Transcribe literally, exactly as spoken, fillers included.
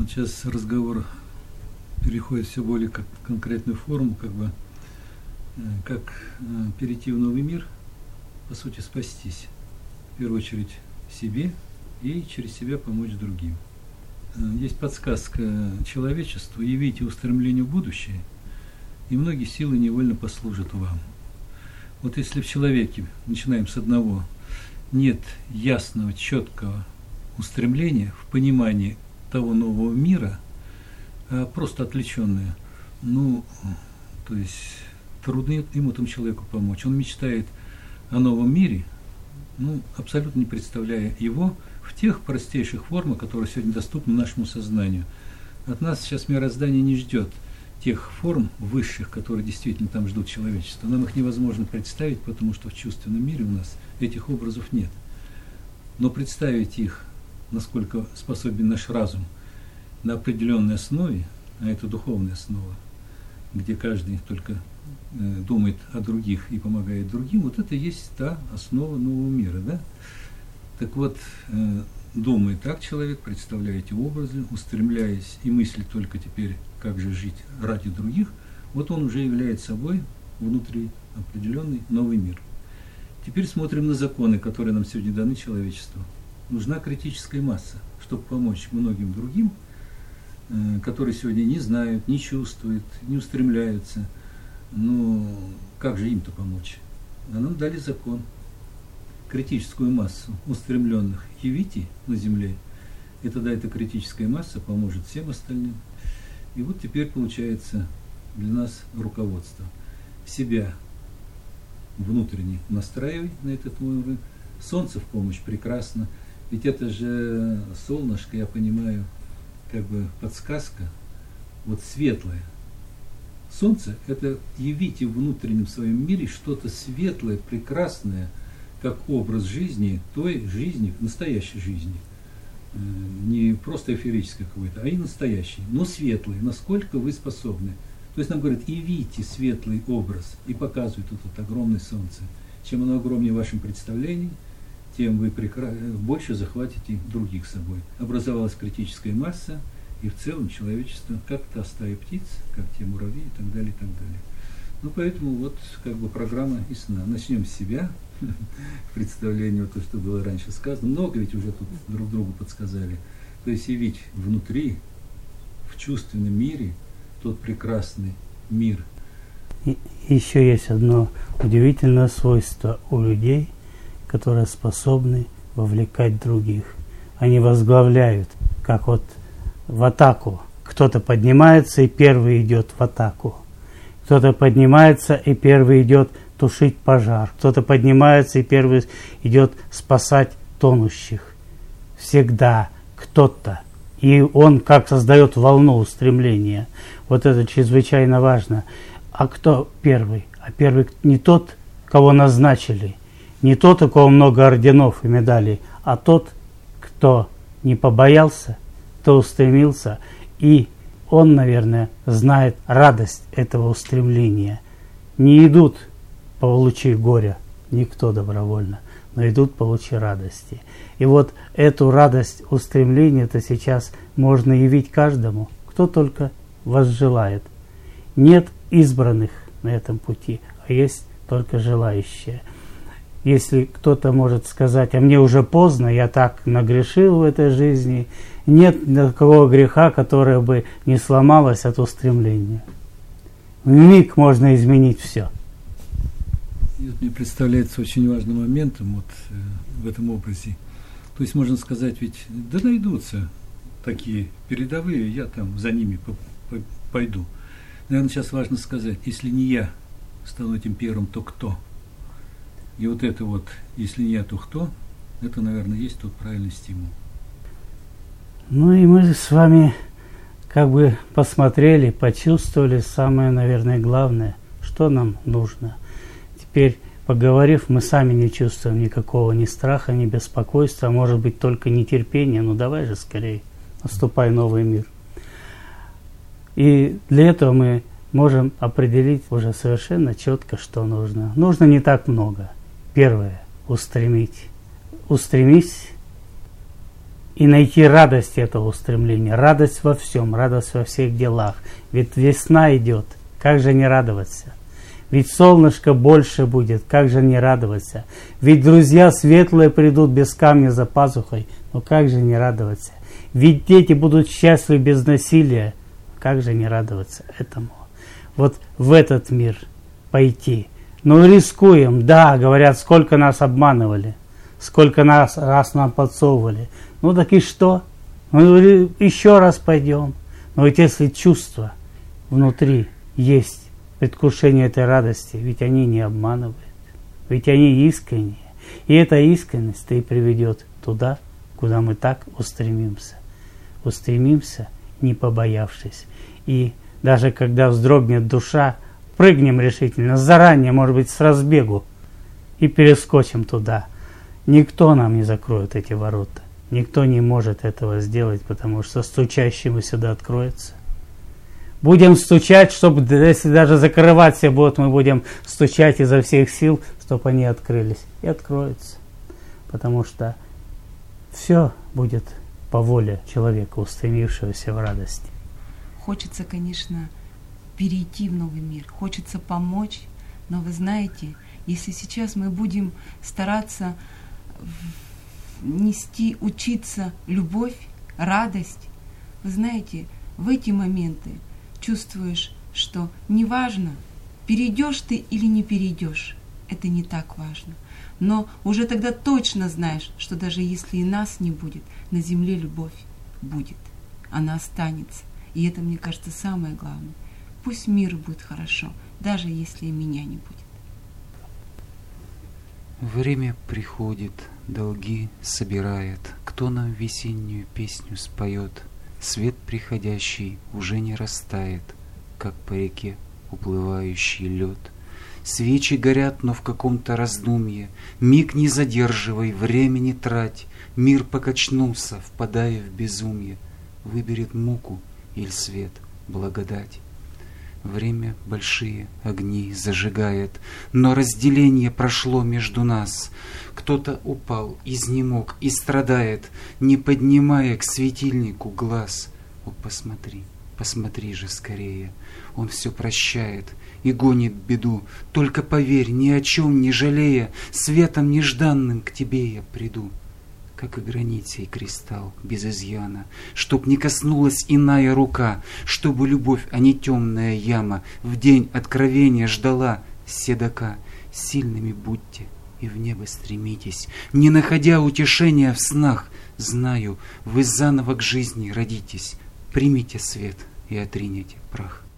Сейчас разговор переходит все более как в конкретную форму, как бы как перейти в новый мир, по сути спастись, в первую очередь себе и через себя помочь другим. Есть подсказка человечеству: явите устремление в будущее, и многие силы невольно послужат вам. Вот если в человеке, начинаем с одного, нет ясного, четкого устремления в понимании того нового мира, а просто отвлеченное, ну, то есть трудно ему, этому человеку, помочь. Он мечтает о новом мире, ну, абсолютно не представляя его в тех простейших формах, которые сегодня доступны нашему сознанию. От нас сейчас мироздание не ждет тех форм высших, которые действительно там ждут человечества. Нам их невозможно представить, потому что в чувственном мире у нас этих образов нет. Но представить их, насколько способен наш разум, на определенной основе, а это духовная основа, где каждый только э, думает о других и помогает другим, вот это и есть та основа нового мира, да? Так вот, э, думая так, человек, представляя эти образы, устремляясь и мыслит только теперь, как же жить ради других, вот он уже является собой внутри определенный новый мир. Теперь смотрим на законы, которые нам сегодня даны человечеству. Нужна критическая масса, чтобы помочь многим другим, которые сегодня не знают, не чувствуют, не устремляются. Ну, как же им-то помочь? А нам дали закон. Критическую массу устремленных явите на земле, и тогда эта критическая масса поможет всем остальным. И вот теперь получается для нас руководство. Себя внутренне настраивай на этот уровень. Солнце в помощь прекрасно. Ведь это же солнышко, я понимаю, как бы подсказка, вот светлое. Солнце – это явите в внутреннем своем мире что-то светлое, прекрасное, как образ жизни, той жизни, настоящей жизни. Не просто эфирической какой-то, а и настоящей, но светлой, насколько вы способны. То есть нам говорят: явите светлый образ, и показывают вот это огромное солнце. Чем оно огромнее в вашем представлении, тем вы прекра... больше захватите других с собой. Образовалась критическая масса, и в целом человечество, как та стая птиц, как те муравьи и так далее, и так далее. Ну, поэтому вот как бы программа ясна. Начнем с себя, в представлении, вот то, что было раньше сказано. Много ведь уже тут друг другу подсказали. То есть явить внутри, в чувственном мире, тот прекрасный мир. И еще есть одно удивительное свойство у людей, которые способны вовлекать других. Они возглавляют, как вот в атаку. Кто-то поднимается и первый идет в атаку. Кто-то поднимается и первый идет тушить пожар. Кто-то поднимается и первый идет спасать тонущих. Всегда кто-то. И он как создает волну устремления. Вот это чрезвычайно важно. А кто первый? А первый не тот, кого назначили. Не тот, у кого много орденов и медалей, а тот, кто не побоялся, кто устремился. И он, наверное, знает радость этого устремления. Не идут получи горя, никто добровольно, но идут получи радости. И вот эту радость устремления-то сейчас можно явить каждому, кто только возжелает. Нет избранных на этом пути, а есть только желающие. Если кто-то может сказать: а мне уже поздно, я так нагрешил в этой жизни, нет никакого греха, которое бы не сломалось от устремления. В миг можно изменить все. И вот мне представляется очень важным моментом вот э, в этом образе. То есть можно сказать, ведь да найдутся такие передовые, я там за ними по по пойду. Наверное, сейчас важно сказать: если не я стану этим первым, то кто? И вот это вот, если не я, то кто, это, наверное, есть тот правильный стимул. Ну и мы с вами как бы посмотрели, почувствовали самое, наверное, главное, что нам нужно. Теперь, поговорив, мы сами не чувствуем никакого ни страха, ни беспокойства, а может быть только нетерпения. Ну давай же скорее, наступай новый мир. И для этого мы можем определить уже совершенно четко, что нужно. Нужно не так много. Первое – устремить. Устремись и найти радость этого устремления, радость во всем, радость во всех делах. Ведь весна идет, как же не радоваться? Ведь солнышко больше будет, как же не радоваться? Ведь друзья светлые придут без камня за пазухой, но как же не радоваться? Ведь дети будут счастливы без насилия, как же не радоваться этому? Вот в этот мир пойти. Ну, рискуем, да, говорят, сколько нас обманывали, сколько нас раз нам подсовывали. Ну, так и что? Ну, еще раз пойдем. Но ведь если чувства внутри есть, предвкушение этой радости, ведь они не обманывают, ведь они искренние. И эта искренность-то и приведет туда, куда мы так устремимся. Устремимся, не побоявшись. И даже когда вздрогнет душа, прыгнем решительно, заранее, может быть, с разбегу, и перескочим туда. Никто нам не закроет эти ворота. Никто не может этого сделать, потому что стучащему сюда откроется. Будем стучать, чтобы, если даже закрывать все будут, мы будем стучать изо всех сил, чтобы они открылись. И откроются. Потому что все будет по воле человека, устремившегося в радость. Хочется, конечно, перейти в новый мир, хочется помочь, но вы знаете, если сейчас мы будем стараться нести, учиться любовь, радость, вы знаете, в эти моменты чувствуешь, что неважно, перейдешь ты или не перейдешь, это не так важно. Но уже тогда точно знаешь, что даже если и нас не будет, на земле любовь будет, она останется. И это, мне кажется, самое главное. Пусть миру будет хорошо, даже если и меня не будет. Время приходит, долги собирает, кто нам весеннюю песню споет. Свет приходящий уже не растает, как по реке уплывающий лед. Свечи горят, но в каком-то раздумье, миг не задерживай, времени трать. Мир покачнулся, впадая в безумье, выберет муку или свет, благодать. Время большие огни зажигает, но разделение прошло между нас. Кто-то упал, изнемог и страдает, не поднимая к светильнику глаз. О, посмотри, посмотри же скорее, он все прощает и гонит беду. Только поверь, ни о чем не жалея, светом нежданным к тебе я приду. Как и границей кристалл без изъяна, чтоб не коснулась иная рука, чтобы любовь, а не темная яма, в день откровения ждала седока. Сильными будьте и в небо стремитесь, не находя утешения в снах. Знаю, вы заново к жизни родитесь, примите свет и отринете прах.